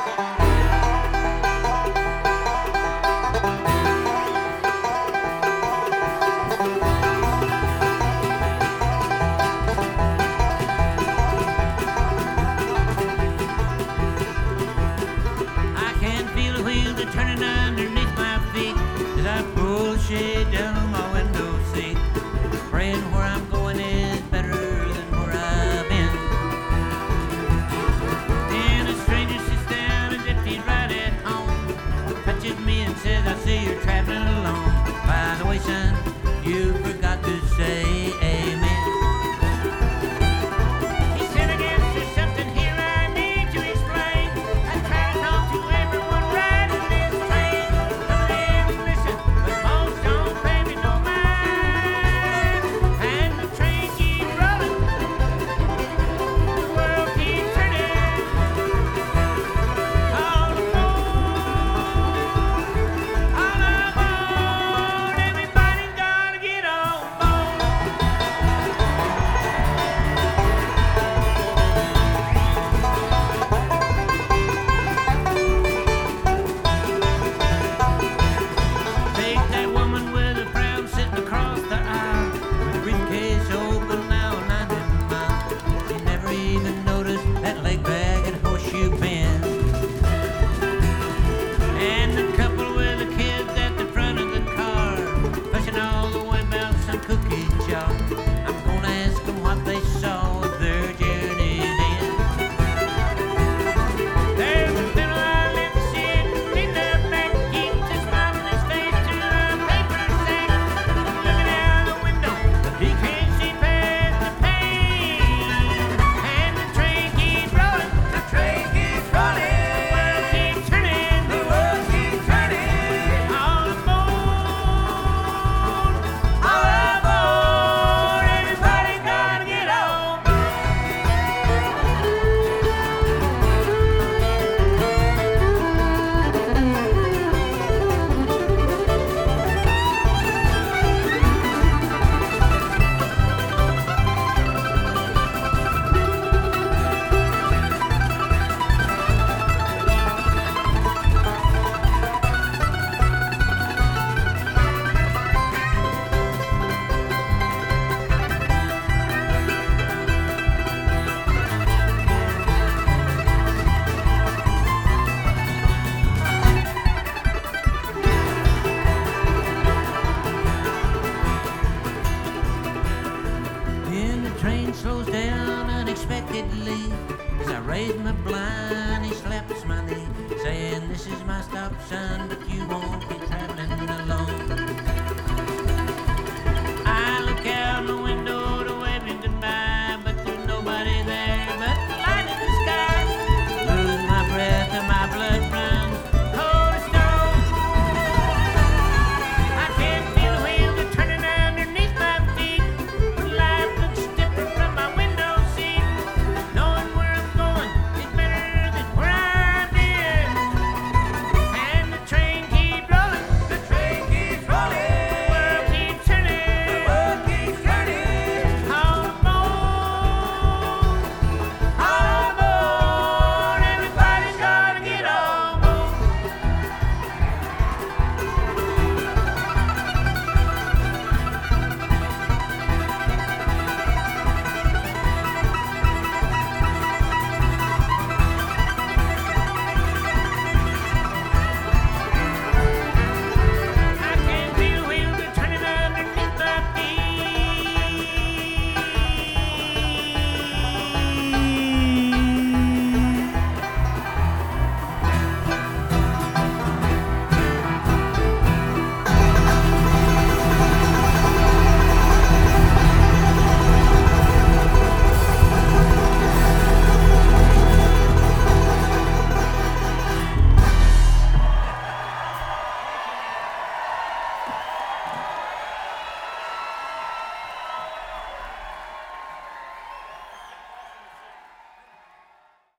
I can feel the wheels are turning underneath my feet as I pull the shade down on my window seat, praying where I'm going is better than where I've been. And a stranger sits down as if he's right at home, touches me and says, I see you're traveling alone. By the way, son, you forgot to say amen. He said, I guess there's something here I need to explain. I try to talk to everyone riding this train. Some of them listen, but most don't pay me no mind. And the train keeps rolling, the world keeps turning. All aboard, everybody gotta get on board. Take that woman with a frown sitting across the aisle, with a briefcase open now 90 miles. She never even noticed that leg bag at Horseshoe Bend. And the couple with the kids at the front of the car, pushing all the way about some cookie jar. I'm gonna ask them what they saw at their journey's end. There's a fellow I left sitting in the back, keeps a smile on his face to the paper sack, looking out the window, but he can't see past the pain. And the train keeps rolling, the train keeps rolling, the world keeps turning, the world keeps turning. All aboard, everybody gotta get on board. Then the train slows down unexpectedly. As I raise my blind, he slaps my knee, saying, "This is my stop, son, but you won't